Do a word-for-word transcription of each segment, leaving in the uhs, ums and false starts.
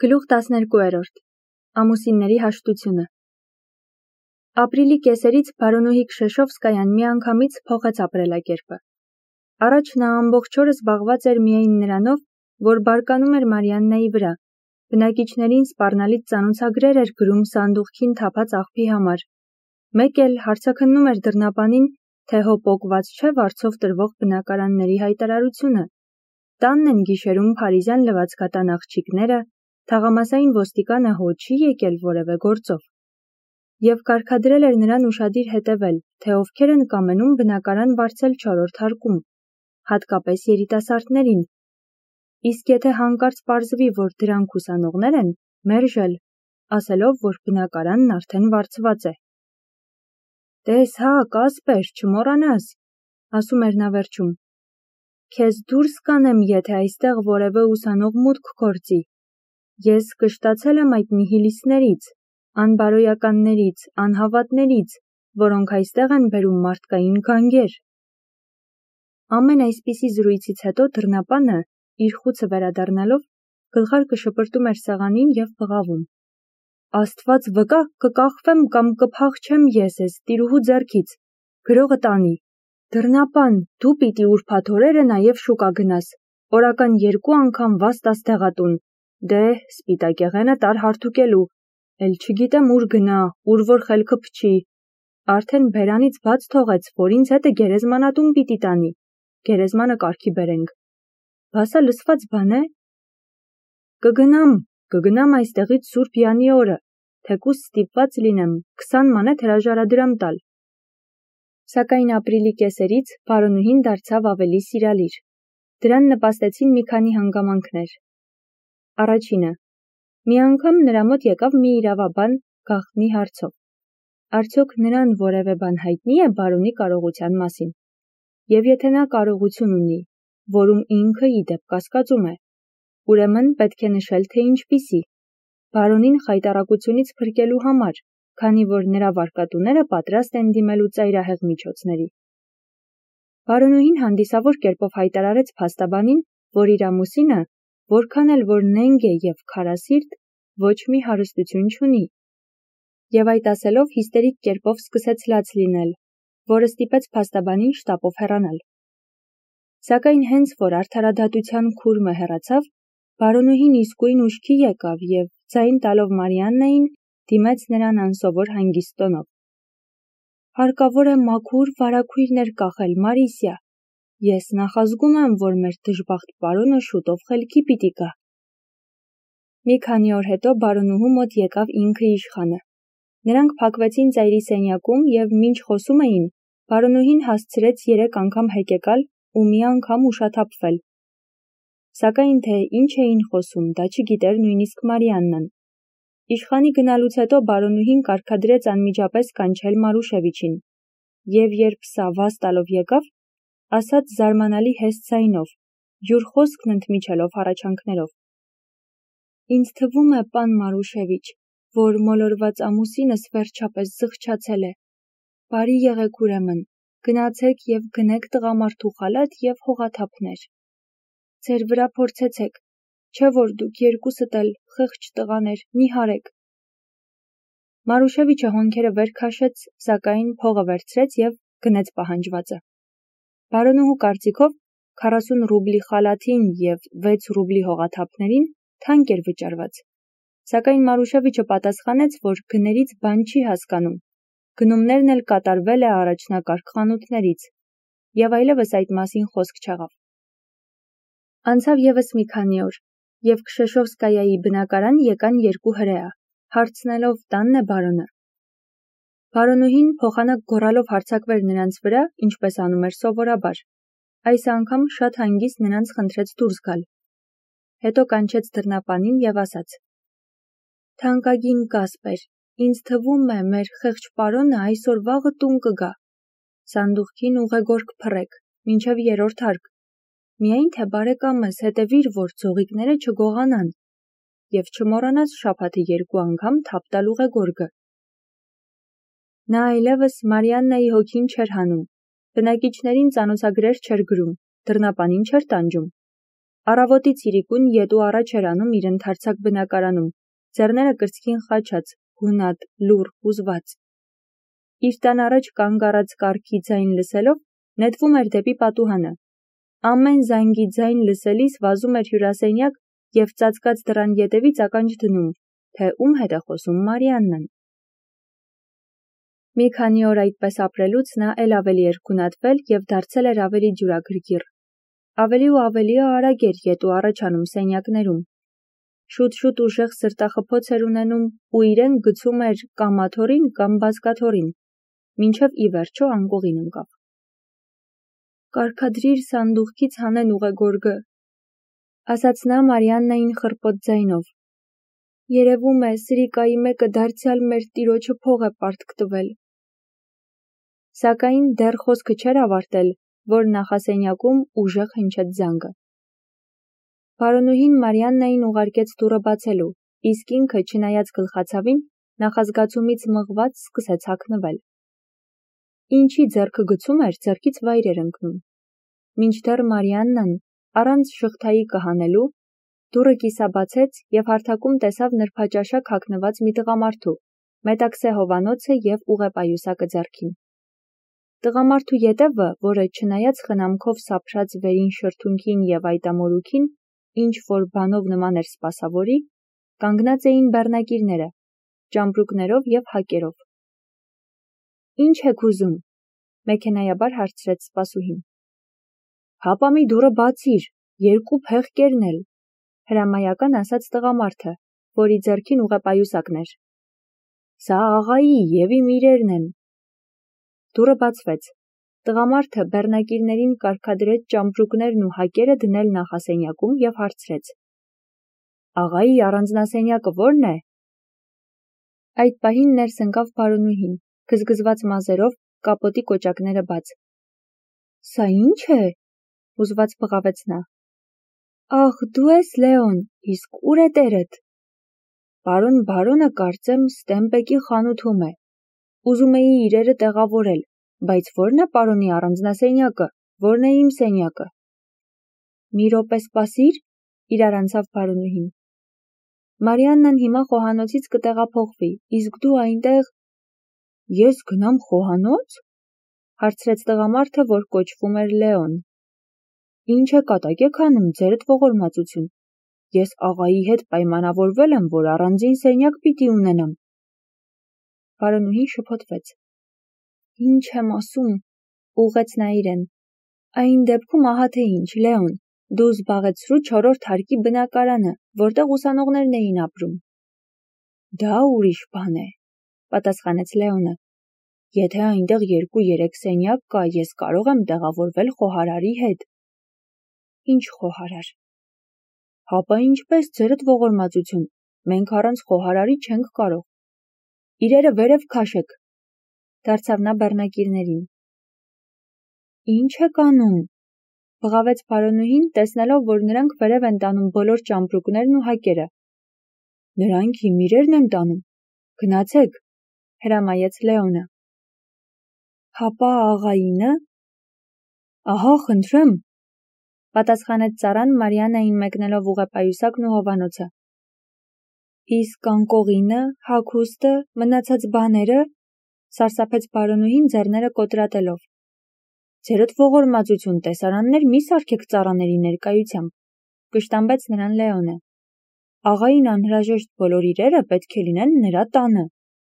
Գլուխ տասներկուերորդ Ամուսինների հաշտությունը Ապրիլի կեսերից Բարոնուհի Քշեշովսկայան միանգամից փոխեց ապրելակերպը։ Առաջ նա ամբողջ օրը զբաղված էր միայն նրանով, որ բարկանում էր Մարիաննայի վրա, բնակիչներին սպառնալից ծանոցագրեր էր գրում սանդուղքին թափած աղբի համար, մեկ էլ հարցաքննում էր դռնապանին, թե հո պոկված չէ վարձով տրվող բնակարանների հայտարարությունը, տանն են գիշերում փարիզյան լվացկատան աղջիկները, թաղամասային ոստիկանը հո չի եկել որևէ գործով։ Եվ կարգադրել էր նրան ուշադիր հետևել, թե ովքեր են կամենում բնակարան վարձել չորրորդ հարկում, հատկապես երիտասարդներին, իսկ եթե հանկարծ պարզվի, որ դրանք ուսանողներ են, մերժել, ասելով, որ բնակարանն արդեն վարձված է։ «Տես հա, Կասպեր, չմոռանաս», ասում էր նա վերջում, «քեզ դուրս կանեմ, եթե այստեղ որևէ ուսանող մուտք գործի։ Ես կշտացել եմ այդ նիհիլիստներից, անբարոյականներից, անհավատներից, որոնք այստեղ են բերում մարդկային գանգեր»։ Ամեն այսպիսի զրույցից հետո դռնապանը, իր խուցը վերադառնալով, գլխարկը շպրտում էր սեղանին և բղավում. «Աստված վկա, կկախվեմ կամ կփախչեմ ես էս տիրուհու ձեռքից, գրողը տանի։ Դռնապան, դու պիտի ուրբաթ-օրերը նաև շուկա գնաս, օրական երկու անգամ վազ տաս դեղատուն, դե, սպիտակեղենը տար հարթուկելու, էլ չգիտեմ ուր գնա, ուր որ խելքը փչի, արդեն բերանից բաց թողեց, որ ինձ հետը գերեզմանատուն պիտի տանի, գերեզմանը կարգի բերենք։ Բասա լսված բան է։ Կգնամ, կգնամ այստեղից Սուրբ Յանի օրը, թեկուզ ստիպված լինեմ քսան մանեթ հրաժարադրամ տալ։ Սակայն ապրիլի կեսերից բարոնուհին դարձավ ավելի սիրալիր։ Դրան նպաստեցին մի քանի հանգամանքներ։ Առաջինը. մի անգամ նրա մոտ եկավ մի իրավաբան գաղտնի հարցով. արդյոք նրան որևէ բան հայտնի է բարոնի կարողության մասին, և եթե նա կարողություն ունի, որում ինքը ի դեպ կասկածում է, ուրեմն պետք է նշել, թե ինչպիսի, բարոնին խայտառակությունից փրկելու համար, քանի որ նրա վարկատուները պատրաստ են դիմելու ծայրահեղ միջոցների։ Բարոնուհին հանդիսավոր կերպով հայտարարեց փաստաբանին, որ իր ամուսինը, որքան էլ որ նենգ է և քարասիրտ, ոչ մի հարստություն չունի։ Եվ այդ ասելով հիստերիկ կերպով սկսեց լաց լինել, որը ստիպեց փաստաբանին շտապով հեռանալ։ Սակայն հենց որ արդարադատության քուրմը հեռացավ, բարոնուհին իսկույն ուշքի եկավ և, ձայն տալով Մարիաննային, դիմեց նրան անսովոր հանգիստ տոնով. «Հարկավոր է մաքուր վարագույրներ կախել, Մարիսյա, ես նախազգում եմ, որ մեր դժբախտ պարոնը շուտով խելքի պիտի գա»։ Մի քանի օր հետո բարոնուհու մոտ եկավ ինքը իշխանը։ Նրանք փակվեցին ծայրի սենյակում և մինչ խոսում էին, բարոնուհին հասցրեց երեք անգամ հեկեկալ ու մի անգամ ուշաթափվել։ Սակայն թե ինչ էին խոսում, դա չգիտեր նույնիսկ Մարիաննան։ Իշխանի գնալուց հետո բարոնուհին կարգադրեց անմիջապես կանչել Մարուշևիչին, և երբ սա վազ տալով եկավ, ասաց զարմանալի հեստ ձայնով, յուր խոսքն ընդմիջելով հառաչանքներով. «Ինձ թվում է, պան Մարուշևիչ, որ մոլորված ամուսինս վերջապես զղջացել է։ Բարի եղեք ուրեմն, գնացեք և գնեք տղամարդու խալաթ և հողաթափներ։ Ձեր վրա փորձեցեք, չէ որ դուք երկուսդ էլ, խեղճ տղաներ, նիհար եք»։ Մարուշևիչը հոնքերը վեր քաշեց, սակայն փողը վերցրեց և գնեց պահանջվածը։ Բարոնուհու կարծիքով քառասուն ռուբլի խալաթին և վեց ռուբլի հողաթափներին թանկ էր վճարված, սակայն Մարուշևիչը պատասխանեց, որ գներից բան չի հասկանում, գնումներն էլ կատարվել է առաջնակարգ խանութներից, և այլևս այդ մասին խոսք չեղավ։ Անցավ ևս մի քանի օր, և Քշեշովսկայայի բնակարան եկան երկու հրեա, հարցնելով տանն է բարոնը։ Բարոնուհին փոխանակ գոռալով հարձակվեր նրանց վրա, ինչպես անում էր սովորաբար, այս անգամ շատ հանգիստ նրանց խնդրեց դուրս գալ։ Հետո կանչեց դռնապանին և ասաց. «Թանկագին Կասպեր, ինձ թվում է, մեր խեղճ պարոնը այսօր-վաղը տուն կգա։ Սանդուղքին ուղեգորգ փռեք, մինչև երրորդ հարկ, միայն թե բարեկամս հետևիր, որ ձողիկները չգողանան, և չմոռանաս շաբաթը երկու անգամ թափ տալ ուղեգորգը»։ Նա այլևս Մարիաննայի հոգին չէր հանում, բնակիչներին ծանոցագրեր չէր գրում, դռնապանին չէր տանջում։ Առավոտից իրիկուն ետու առաջ էր անում իր ընդարձակ բնակարանում, ձեռները կրծքին խաչած, գունատ, լուռ, հուզված։ Իր տան առաջ կանգ առած կառքի ձայն լսելով, նետվում էր դեպի պատուհանը։ Ամեն զանգի ձայն լսելիս վազում էր հյուրասենյակ և ծածկած դռան ետևից ականջ դնում, թե ում հետ է խոսում Մարիաննան։ Մի քանի օր այդպես ապրելուց նա էլ ավելի էր գունատվել և դարձել էր ավելի ջուրագրգիռ։ Ավելի ու ավելի արագ էր ետու առաջ անում սենյակներում։ Շուտ-շուտ ուժեղ սրտախփոց էր ունենում ու իրեն գցում էր կամ աթոռին, կամ բազկաթոռին, մինչև ի վերջո անկողին ընկավ։ «Կարգադրիր սանդուղքից հանեն ուղեգորգը», ասաց նա Մարիաննային խռպոտ ձայնով։ «Երևում է, սրիկայի մեկը դարձյալ մեր տիրոջը փող է պարտք տվել»։ Սակայն դեռ խոսքը չէր ավարտել, որ նախասենյակում ուժեղ հնչեց զանգը։ Պարոնուհին Մարիաննային ուղարկեց դուռը բացելու, իսկ ինքը, չնայած գլխացավին, նախազգացումից մղված սկսեց հագնվել։ Ինչի ձեռքը գցում էր, ձեռքից վայր էր ընկնում։ Մինչդեռ Մարիաննան, առանց շղթայի կհանելու, դուռը կիսաբացեց և հարթակում տեսավ նրբաճաշակ հագնված մի տղամարդու, մետաքսե հովանոցը և ուղեպայուսակը ձեռքին։ Տղամարդու ետևը, որը չնայած խնամքով սափրած վերին շրթունքին և այտամորուքին, ինչ-որ բանով նման էր սպասավորի, կանգնած էին բեռնակիրները, ճամպրուկներով և հակերով։ «Ինչ եք ուզում», մեքենայաբար հարցրեց սպասուհին։ «Հապա մի դուռը բացիր, երկու փեղ կերնել», հրամայական ասաց տղամարդը, որի ձեռքին ուղեպայուսակն էր։ «Սա աղայի և իմ իրերն են»։ Դուռը բացվեց։ Տղամարդը բեռնակիրներին կարգադրեց ճամպրուկներն ու հակերը դնել նախասենյակում և հարցրեց. «Աղայի առանձնասենյակը ո՞րն է»։ Այդ պահին ներս ընկավ պարոնուհին, գզգզված մազերով, կապոտի կոճակները բաց։ «Սա ի՞նչ է», հուզված բղավեց նա։ «Ախ, դու ես Լեոն, իսկ ո՞ւր է տերդ»։ «Պարոն բարոնը, կարծեմ, Ստեմպեկի խանութում է։ Ուզում էի իրերը տեղավորել, բայց ո՞րն է պարոնի առանձնասենյակը, ո՞րն է իմ սենյակը»։ «Մի րոպե սպասիր», իրար անցավ պարոնուհին։ «Մարիաննան հիմա խոհանոցից կտեղափոխվի, իսկ դու այնտեղ»։ «Ես գնամ խոհանո՞ց», հարցրեց տղամարդը, որ կոչվում էր Լեոն։ «Ինչ է կատակ եք անում, ձերդ ողորմածություն։ Ես աղայի հետ պայմանավորվել եմ, որ առանձին սենյակ պիտի ունենամ»։ Պարոնուհին շփոթվեց։ «Ինչ եմ ասում», ուղղեց նա իրեն։ «Այն դեպքում ահա թե ինչ, Լեոն, դու զբաղեցրու չորրորդ հարկի բնակարանը, որտեղ ուսանողներն էին ապրում»։ «Դա ուրիշ բան է», պատասխանեց Լեոնը։ «Եթե այնտեղ երկու-երեք սենյակ կա, ես կարող եմ տեղավորվել խոհարարի հետ»։ «Ինչ խոհարար»։ «Հապա ինչպես, ձերդ ողորմածություն, մենք առանց խոհարարի չենք կարող»։ «Իրերը վերև քաշեք», դարձավ նա բեռնակիրներին։ «Ինչ եք անում», բղավեց պարոնուհին, տեսնելով, որ նրանք վերև են տանում բոլոր ճամպրուկներն ու հակերը։ «Նրանք իմ իրերն են տանում, գնացեք», հրամայեց Լեոնը։ «Հապա աղայինը»։ «Ահա, խնդրեմ», պատասխանեց ծառան Մարիաննային մեկնելով ուղեպայուսակն ու հովանոցը։ «Իսկ անկողինը, հագուստը, մնացած բաները», սարսափեց պարոնուհին ձեռները կոտրատելով։ «Ձերդ ողորմածություն, տեսարաններ մի սարքեք ծառաների ներկայությամբ», կշտամբեց նրան Լեոնը։ «Աղային անհրաժեշտ բոլոր իրերը պետք է լինեն նրա տանը»։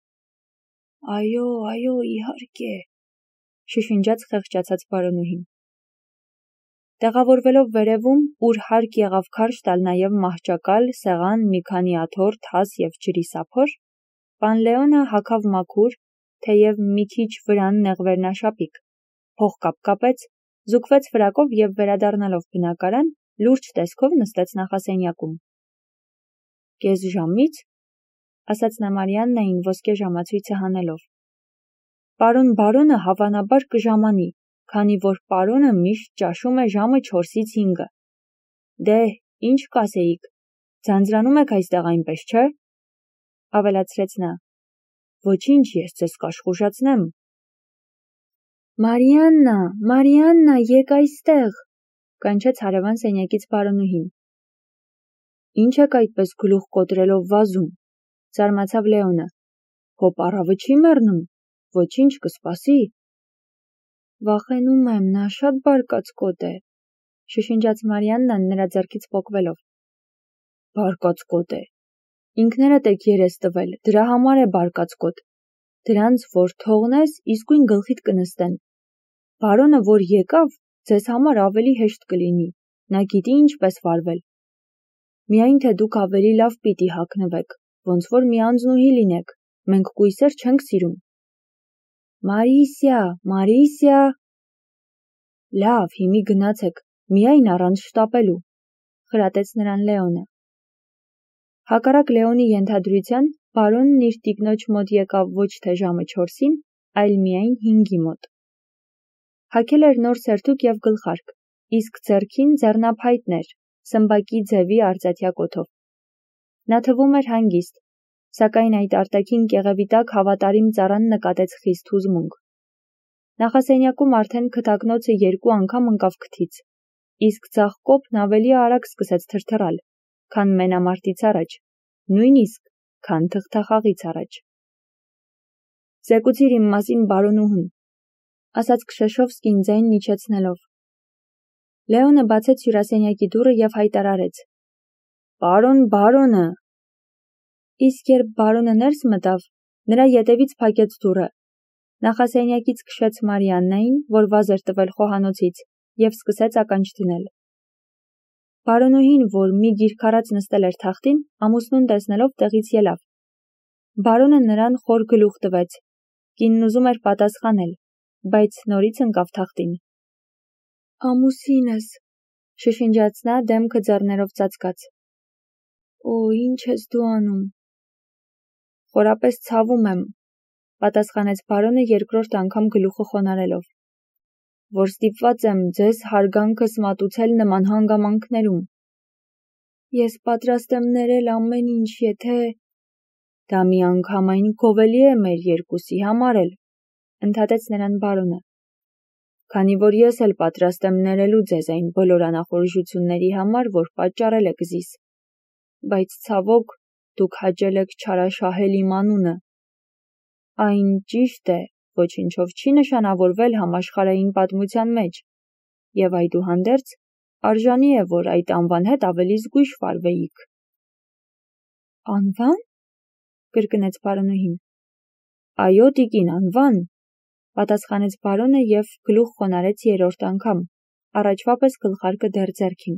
«Այո, այո, իհարկե», շշնջաց խեղճացած պարոնուհին։ Տեղավորվելով վերևում, ուր հարկ եղավ քարշ տալ նաև մահճակալ, սեղան, մի քանի աթոռ, թաս և ջրի սափոր, պան Լեոնը հագավ մաքուր, թեև մի քիչ վրան նեղվերնաշապիկ, փողկապ կապեց, զուգվեց ֆրակով և վերադառնալով բնակարան, լուրջ տեսքով նստեց նախասենյակում։ «Կես ժամի՞ց», ասաց նա Մարիաննային ոսկե ժամացույցը հանելով։ «Պարոն բարոնը հավանաբար կժամանի, քանի որ պարոնը միշտ ճաշում է ժամը չորսից հինգը»։ «Դե, ինչ կասեիք, ձանձրանում եք այստեղ այնպես, չէ՞», ավելացրեց նա։ «Ոչինչ, ես ձեզ կաշխուժացնեմ»։ «Մարիաննա, Մարիաննա, եկ այստեղ», կանչեց հարևան սենյակից պարոնուհին։ Ինչ եք այդպես գլուխ կոտրելով վազում, զարմացավ Լեոնը։ Հո պառավը չի մեռնում, ոչինչ կսպասի։ Վախենում եմ, նա շատ բարկացկոտ է, շշնջաց Մարիաննան նրա ձեռքից պոկվելով։ Բարկացկոտ է։ Ինքներդ եք երես տվել, դրա համար է բարկացկոտ։ Դրանց որ թողնես, իսկույն գլխիդ կնստեն։ Բարոնը որ եկավ, ձեզ համար ավելի հեշտ կլինի, նա գիտի ինչպես վարվել։ Միայն թե դուք ավելի լավ պիտի հագնվեք, ոնց որ մի անձնուհի լինեք, մենք կույսեր չենք սիրում։ Մարիսիա, Մարիսիա։ Լավ, հիմի գնացեք, միայն առանց շտապելու, խրատեց նրան Լեոնը։ Հակառակ Լեոնի ենթադրության, բարոնն իր տիկնոջ մոտ եկավ ոչ թե ժամը չորսին, այլ միայն հինգի մոտ։ Հագել էր նոր սերթուկ և գլխարկ, իսկ ձեռքին ձեռնափայտն էր, սմբակի ձևի արծաթյա կոթով։ Նա թվում էր հանգիստ, սակայն այդ արտաքին կեղևի տակ հավատարիմ ծառան նկատեց խիստ հուզմունք։ Նախասենյակում արդեն քթակնոցը երկու անգամ ընկավ քթից, իսկ ձախ կոպն ավելի արագ սկսեց թրթռալ, քան մենամարտից առաջ, նույնիսկ, քան թղթախաղից առաջ։ Զեկուցիր իմ մասին բարոնուհուն, ասաց Քշեշովսկին ձայնն իջեցնելով։ Լեոնը բացեց հյուրասենյակի դուռը և հայտարարեց. Պարոն բարոնը։ Իսկ երբ բարոնը ներս մտավ, նրա ետևից փակեց դուռը, նախասենյակից քշեց Մարիաննային, որ վազ էր տվել խոհանոցից, և սկսեց ականջ դնել։ Բարոնուհին, որ մի գիրք առած նստել էր թախտին, ամուսնուն տեսնելով տեղից ելավ։ Բարոնը նրան խոր գլուխ տվեց, կինն ուզում էր պատասխանել, բայց նորից ընկավ թախտին։ Ամուսինս, շշնջաց նա դեմքը ձեռներով ծածկած։ Օ, ինչ ես դու անում։ Խորապես ցավում եմ, պատասխանեց բարոնը երկրորդ անգամ գլուխը խոնարելով, որ ստիպված եմ ձեզ հարգանքս մատուցել նման հանգամանքներում։ Ես պատրաստ եմ ներել ամեն ինչ, եթե… Դա միանգամայն գովելի է մեր երկուսի համար էլ, ընդհատեց նրան բարոնը։ Քանի որ ես էլ պատրաստ եմ ներելու ձեզ այն բոլոր անախորժությունների համար, որ պատճառել եք զիս, բայց ցավոք դուք հաճել եք չարաշահել իմ անունը։ Այն ճիշտ է, ոչինչով չի նշանավորվել համաշխարհային պատմության մեջ, և այդուհանդերձ արժանի է, որ այդ անվան հետ ավելի զգույշ վարվեիք։ Անվա՞ն, կրկնեց բարոնուհին։ Այո, տիկին, անվան, պատասխանեց բարոնը և գլուխ խոնարհեց երրորդ անգամ, առաջվա պես գլխարկը դեռ ձեռքին։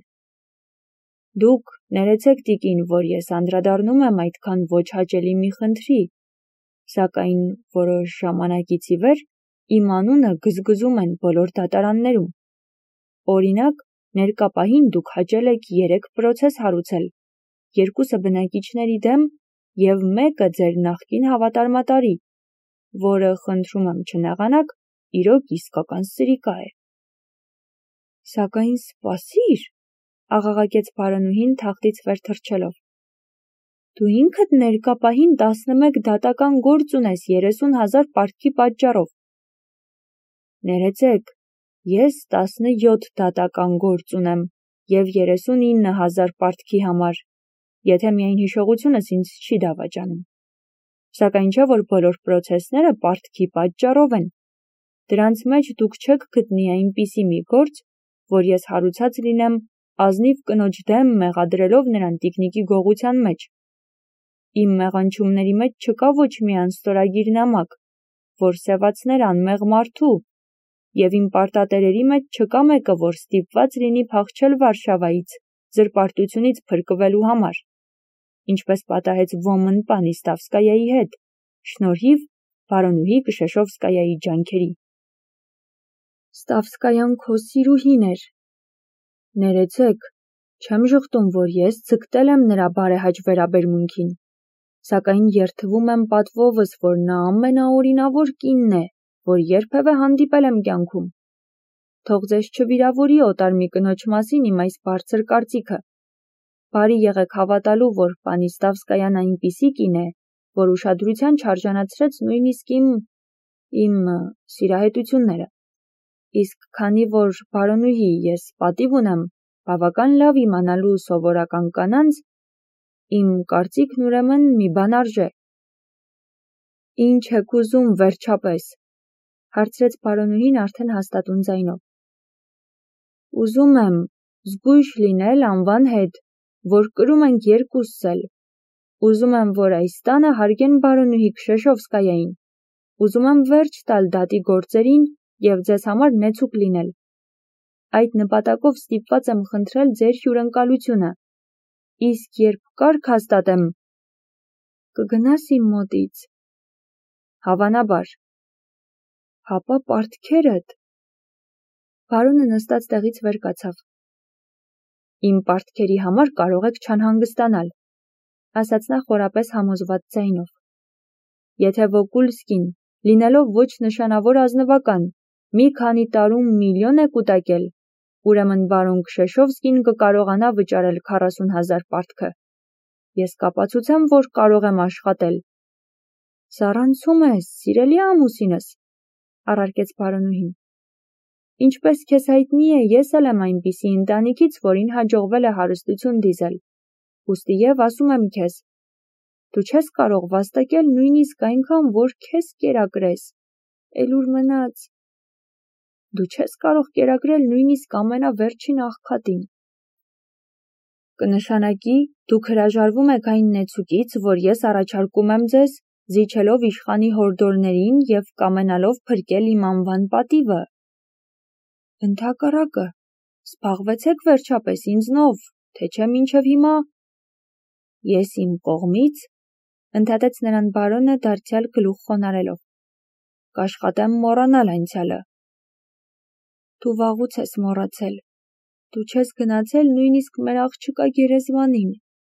Դուք ներեցեք տիկին, որ ես անդրադառնում եմ այդքան ոչ հաճելի մի խնդրի, սակայն որոշ ժամանակից ի վեր իմ անունը գզգզում են բոլոր դատարաններում։ Օրինակ, ներկա պահին դուք հաճել եք երեք պրոցես հարուցել, երկուսը բնակիչների դեմ և մեկը ձեր նախկին հավատարմատարի, որը, խնդրում եմ չնեղանաք, իրոք իսկական սրիկա է։ Սակայն սպասիր, աղաղակեց բարոնուհին թախտից վեր թռչելով։ Դու ինքդ ներկա պահին տասնմեկ դատական գործ ունես երեսուն հազար պարտքի պատճառով։ Ներեցեք, ես տասնյոթ դատական գործ ունեմ և երեսունինը հազար պարտքի համար, եթե միայն հիշողությունս ինձ չի դավաճանում։ Սակայն չէ, որ բոլոր պրոցեսները պարտքի պատճառով են։ Դրանց մեջ դուք չեք գտնի այնպիսի մի գործ, որ ես հարուցած լինեմ ազնիվ կնոջ դեմ մեղադրելով նրան տիկնիկի գողության մեջ։ Իմ մեղանչումների մեջ չկա ոչ մի անստորագիր նամակ, որ սևացներ անմեղ մարդու, և իմ պարտատերերի մեջ չկա մեկը, որ ստիպված լինի փախչել Վարշավայից զրպարտությունից փրկվելու համար, ինչպես պատահեց Ոմն Պանիստավսկայայի հետ, շնորհիվ բարոնուհի Քշեշովսկայայի ջանքերի։ Ստավսկայան քո սիրուհին էր։ Ներեցեք, չեմ ժխտում, որ ես ձգտել եմ նրա բարեհաճ վերաբերմունքին, սակայն երդվում եմ պատվովս, որ նա ամենաօրինավոր կինն է, որ երբևէ հանդիպել եմ կյանքում։ Թող ձեզ չվիրավորի օտար մի կնոջ մասին իմ այս բարձր կարծիքը։ Բարի եղեք հավատալու, որ Պանիստավսկայան այնպիսի կին է, որ ուշադրության չարժանացրեց նույնիսկ իմ… իմ սիրահետությունները։ իսկ քանի որ բարոնուհի ես պատիվ ունեմ բավական լավ իմանալու սովորական կանանց, իմ կարծիքն ուրեմն մի բան արժե։ Ինչ եք ուզում վերջապես, հարցրեց բարոնուհին արդեն հաստատուն ձայնով։ Ուզում եմ զգույշ լինել անվան հետ, որ կրում ենք երկուսս էլ։ Ուզում եմ, որ այս տանը հարգեն բարոնուհի Քշեշովսկայային։ Ուզում եմ վերջ տալ դատի գործերին և ձեզ համար նեցուկ լինել։ Այդ նպատակով ստիպված եմ խնդրել ձեր հյուրընկալությունը։ Իսկ երբ կարգ հաստատեմ, կգնաս իմ մոտից։ Հավանաբար։ Հապա պարտքերդ։ Բարոնը նստած տեղից վեր կացավ։ Իմ պարտքերի համար կարող եք չանհանգստանալ, ասաց նա խորապես համոզված ձայնով։ Եթե Վոկուլսկին, լինելով ոչ նշանավոր ազնվական, մի քանի տարում միլիոն է կուտակել, ուրեմն բարոն Քշեշովսկին կկարողանա վճարել քառասուն հազար պարտքը։ Ես կապացուցեմ, որ կարող եմ աշխատել։ Սառանցում ես, սիրելի ամուսինս, առարկեց բարոնուհին։ Ինչպես քեզ հայտնի է, ես էլ եմ այնպիսի ընտանիքից, որին հաջողվել է հարստություն դիզել։ Ուստի և ասում եմ քեզ, դու չես կարող վաստակել նույնիսկ այնքան, որ քեզ կերակրես, էլ ուր մնաց։ Դու չես կարող կերակրել նույնիսկ ամենավերջին աղքատին։ Կնշանակի, դուք հրաժարվում եք այն նեցուկից, որ ես առաջարկում եմ ձեզ, զիջելով իշխանի հորդորներին և կամենալով փրկել իմ անվան պատիվը։ Ընդհակառակը, զբաղվեցեք վերջապես ինձնով, թե չէ մինչև հիմա։ Ես իմ կողմից, ընդհատեց նրան բարոնը դարձյալ գլուխ խոնարհելով, կաշխատեմ մոռանալ անցյալը։ Դու վաղուց ես մոռացել։ Դու չես գնացել նույնիսկ մեր աղջկա գերեզմանին։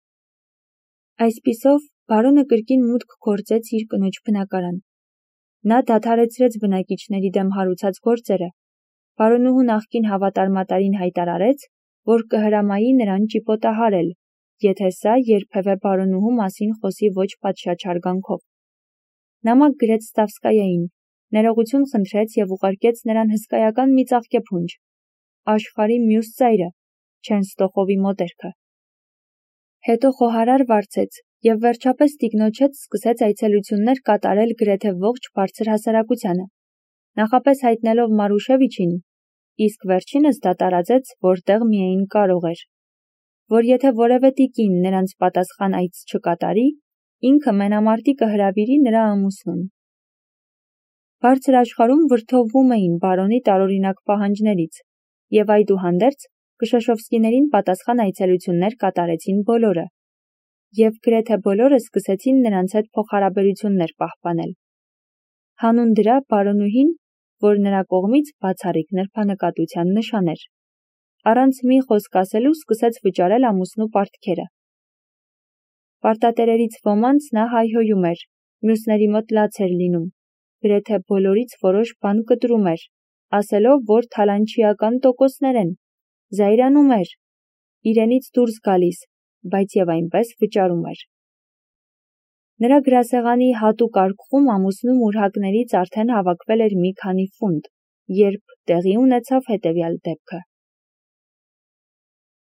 Այսպիսով, բարոնը կրկին մուտք գործեց իր կնոջ բնակարան։ Նա դադարեցրեց բնակիչների դեմ հարուցած գործերը։ Բարոնուհու նախկին հավատարմատարին հայտարարեց, որ կհրամայի նրան ճիպոտահարել, եթե սա երբևէ բարոնուհու մասին խոսի ոչ պատշաճ հարգանքով։ Նամակ գրեց Ստավսկայային, ներողություն խնդրեց և ուղարկեց նրան հսկայական մի ծաղկեփունջ, աշխարհի մյուս ծայրը, Չենստոխովի մոտերքը։ Հետո խոհարար վարձեց և վերջապես տիկնոջ հետ սկսեց այցելություններ կատարել գրեթե ողջ բարձր հասարակությանը, նախապես հայտնելով Մարուշևիչին, իսկ վերջինս դա տարածեց, որտեղ միայն կարող էր, որ եթե որևէ տիկին նրանց պատասխան այց չկատարի, ինքը մենամարտի կհրավիրի նրա ամուսնուն։ Բարձր աշխարհում վրդովվում էին բարոնի տարօրինակ պահանջներից, և այդուհանդերձ Քշեշովսկիներին պատասխան այցելություններ կատարեցին բոլորը, և գրեթե բոլորը սկսեցին նրանց հետ փոխհարաբերություններ պահպանել։ Հանուն դրա բարոնուհին, որ նրա կողմից բացառիկ նրբանկատության նշան էր, առանց մի խոսք ասելու սկսեց վճարել ամուսնու պարտքերը։ Պարտատերերից ոմանց նա հայհոյում էր, մյուսների մոտ լաց էր լինում, գրեթե բոլորից որոշ բան կտրում էր, ասելով, որ թալանչիական տոկոսներ են, զայրանում էր, իրենից դուրս գալիս, բայց և այնպես վճարում էր։ Նրա գրասեղանի հատուկ արկղում ամուսնու մուրհակներից արդեն հավաքվել էր մի քանի ֆունտ, երբ տեղի ունեցավ հետևյալ դեպքը։